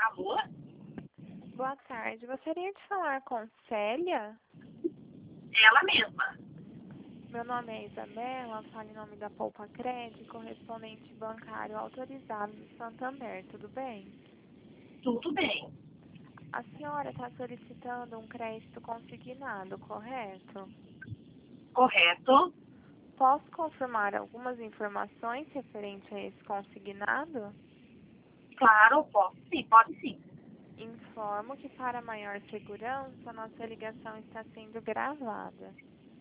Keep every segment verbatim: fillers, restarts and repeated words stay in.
Alô? Boa tarde. Gostaria de falar com Célia? Ela mesma. Meu nome é Isabela, falo em nome da Poupa Crédito, correspondente bancário autorizado do Santander, tudo bem? Tudo bem. A senhora está solicitando um crédito consignado, correto? Correto? Posso confirmar algumas informações referentes a esse consignado? Claro, posso sim, pode sim. Informo que, para maior segurança, nossa ligação está sendo gravada.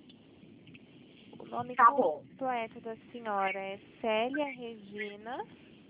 O nome Tá bom. completo da senhora é Célia Regina.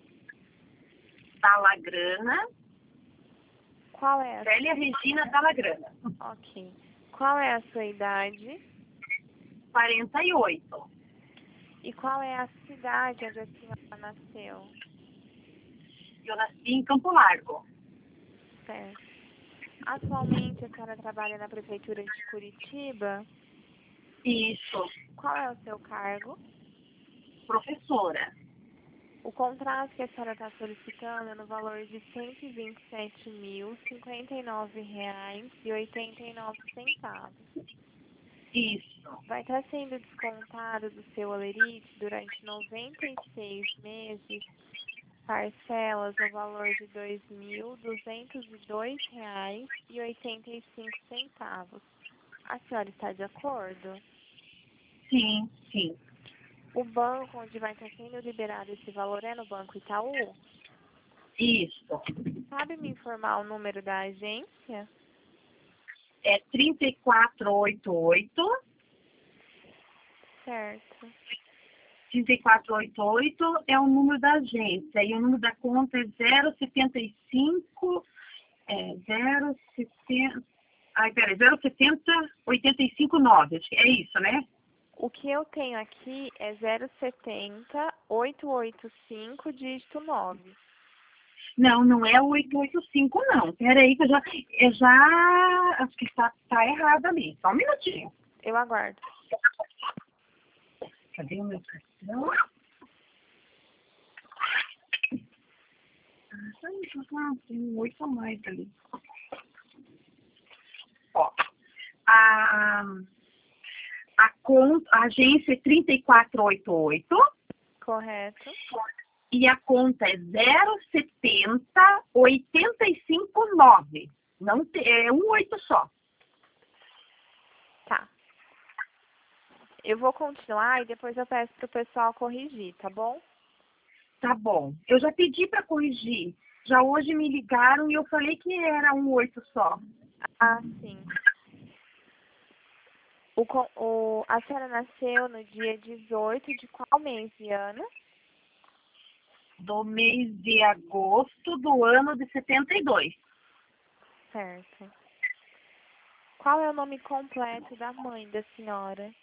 Dalagrana. Qual é a... Célia Regina Dalagrana. Ok. Qual é a sua idade? quarenta e oito. E qual é a cidade onde a senhora nasceu? Eu nasci em Campo Largo. Certo. Atualmente a senhora trabalha na Prefeitura de Curitiba. Isso. Qual é o seu cargo? Professora. O contrato que a senhora está solicitando é no valor de cento e vinte e sete mil, cinquenta e nove reais e oitenta e nove centavos. Isso. Vai estar sendo descontado do seu Olerite durante noventa e seis meses, parcelas no valor de dois mil duzentos e dois reais e oitenta e cinco centavos. A senhora está de acordo? Sim, sim. O banco onde vai estar sendo liberado esse valor é no Banco Itaú? Isso. Sabe me informar o número da agência? É trinta e quatro oitenta e oito. Certo. trinta e quatro oitenta e oito é o número da agência. E o número da conta é zero setenta e cinco. É zero setenta. Ai, peraí, zero setenta oitenta e cinco nove. Acho que é isso, né? O que eu tenho aqui é zero setenta oitocentos e oitenta e cinco, dígito nove. Não, não é o oitocentos e oitenta e cinco, não. Peraí, que eu já, eu já acho que está tá errado ali. Só um minutinho. Eu aguardo. Cadê o meu cartão? Ah, tem um oito a mais ali. Ó, a, a, conta, a agência é trinta e quatro oitenta e oito. Correto. E a conta é zero setenta oitenta e cinco nove. Não tem, é um oito só. Tá. Eu vou continuar e depois eu peço pro pessoal corrigir, tá bom? Tá bom. Eu já pedi para corrigir. Já hoje me ligaram e eu falei que era um oito só. Ah, sim. O, co- o, a senhora nasceu no dia dezoito de qual mês e ano? Do mês de agosto do ano de setenta e dois. Certo. Qual é o nome completo da mãe da senhora?